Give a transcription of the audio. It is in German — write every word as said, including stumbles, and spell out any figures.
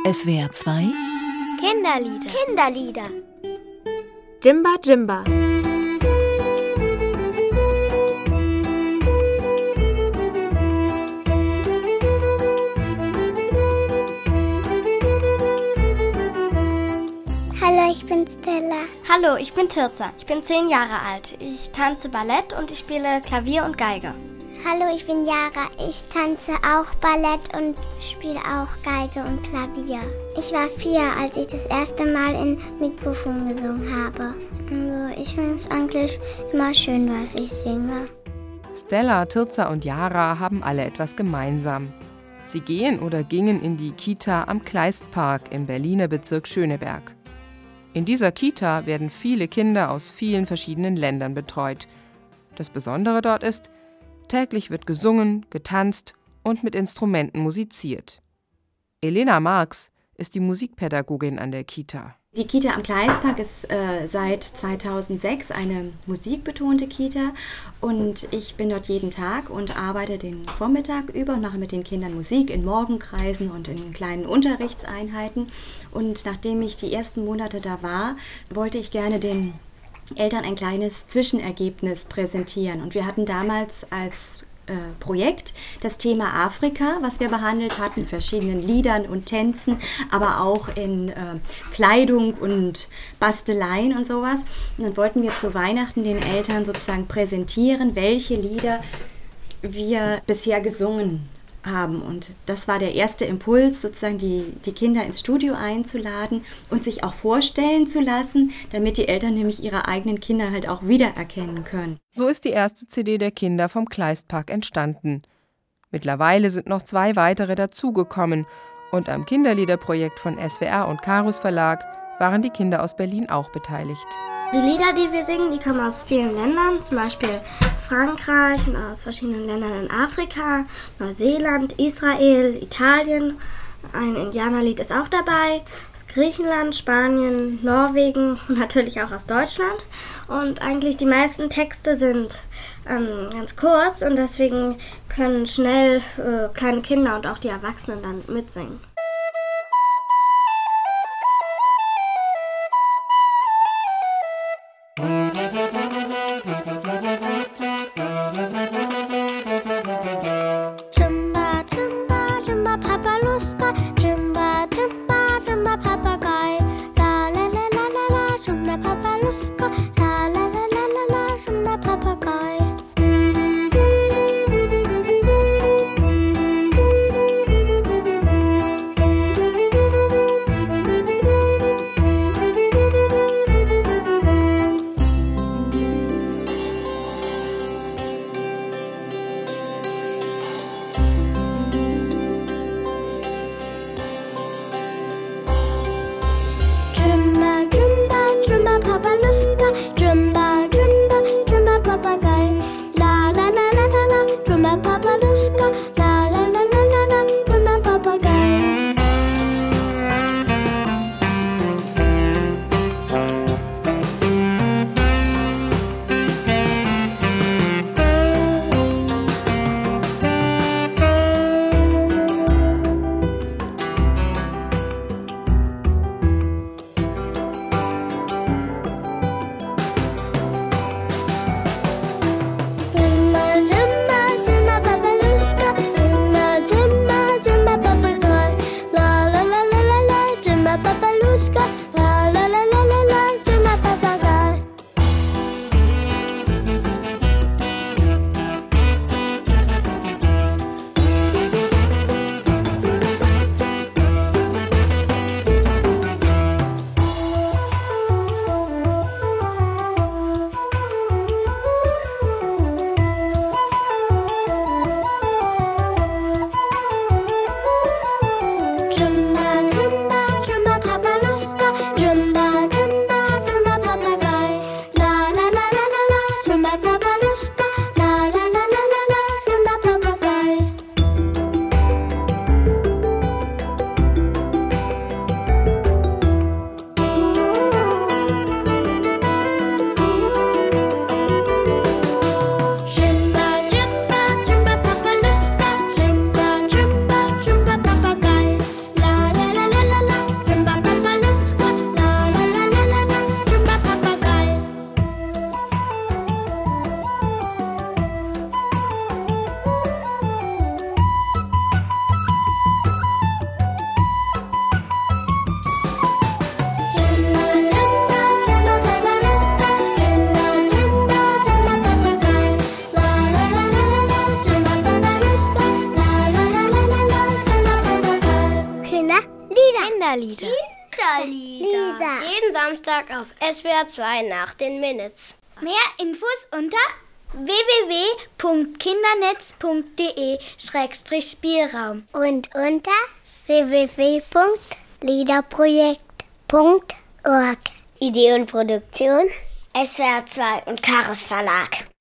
S W R zwei Kinderlieder. Kinderlieder. Jimba Jimba. Hallo, ich bin Stella. Hallo, ich bin Tirza. Ich bin zehn Jahre alt. Ich tanze Ballett und ich spiele Klavier und Geige. Hallo, ich bin Yara. Ich tanze auch Ballett und spiele auch Geige und Klavier. Ich war vier, als ich das erste Mal in Mikrofon gesungen habe. Also ich finde es eigentlich immer schön, was ich singe. Stella, Tirza und Yara haben alle etwas gemeinsam. Sie gehen oder gingen in die Kita am Kleistpark im Berliner Bezirk Schöneberg. In dieser Kita werden viele Kinder aus vielen verschiedenen Ländern betreut. Das Besondere dort ist, täglich wird gesungen, getanzt und mit Instrumenten musiziert. Elena Marx ist die Musikpädagogin an der Kita. Die Kita am Kleistpark ist äh, seit zweitausendsechs eine musikbetonte Kita und ich bin dort jeden Tag und arbeite den Vormittag über und mache mit den Kindern Musik in Morgenkreisen und in kleinen Unterrichtseinheiten. Und nachdem ich die ersten Monate da war, wollte ich gerne den Eltern ein kleines Zwischenergebnis präsentieren. Und wir hatten damals als äh, Projekt das Thema Afrika, was wir behandelt hatten, in verschiedenen Liedern und Tänzen, aber auch in äh, Kleidung und Basteleien und sowas. Und dann wollten wir zu Weihnachten den Eltern sozusagen präsentieren, welche Lieder wir bisher gesungen haben. Und das war der erste Impuls, sozusagen die, die Kinder ins Studio einzuladen und sich auch vorstellen zu lassen, damit die Eltern nämlich ihre eigenen Kinder halt auch wiedererkennen können. So ist die erste C D der Kinder vom Kleistpark entstanden. Mittlerweile sind noch zwei weitere dazugekommen und am Kinderliederprojekt von S W R und Karus Verlag waren die Kinder aus Berlin auch beteiligt. Die Lieder, die wir singen, die kommen aus vielen Ländern, zum Beispiel Frankreich und aus verschiedenen Ländern in Afrika, Neuseeland, Israel, Italien. Ein Indianerlied ist auch dabei, aus Griechenland, Spanien, Norwegen und natürlich auch aus Deutschland. Und eigentlich die meisten Texte sind ähm, ganz kurz und deswegen können schnell äh, kleine Kinder und auch die Erwachsenen dann mitsingen. Jimba, Jimba, Jimba, Papaluska, Jimba, Jimba, Jimba, Papagei. La la la la la la, Jimba, Papaluska, la la la la la la, Jimba, Papagei. Kinderlieder. Kinderlieder. Lieder. Jeden Samstag auf S W R zwei nach den Minutes. Mehr Infos unter w w w punkt kindernetz punkt d e Schrägstrich Spielraum und unter w w w punkt liederprojekt punkt org. Idee und Produktion S W R zwei und Karos Verlag.